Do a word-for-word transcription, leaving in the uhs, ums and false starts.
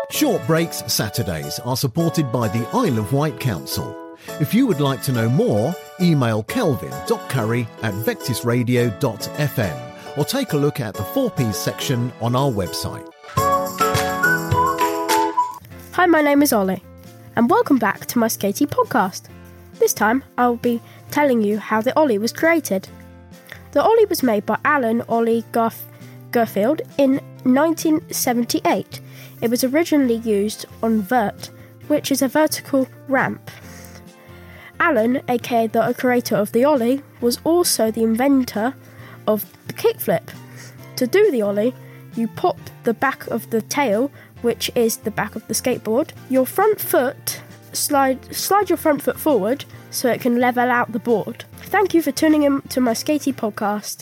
Short Breaks Saturdays are supported by the Isle of Wight Council. If you would like to know more, email kelvin dot curry at vectis radio dot f m or take a look at the four Ps section on our website. Hi, my name is Ollie, and welcome back to my Skatey podcast. This time, I'll be telling you how the Ollie was created. The Ollie was made by Alan Ollie Garf- Garfield in nineteen seventy-eight. It was originally used on vert, which is a vertical ramp. Alan, aka the creator of the Ollie, was also the inventor of the kickflip. To do the Ollie, you pop the back of the tail, which is the back of the skateboard. Your front foot, slide slide your front foot forward so it can level out the board. Thank you for tuning in to my Skatey podcast.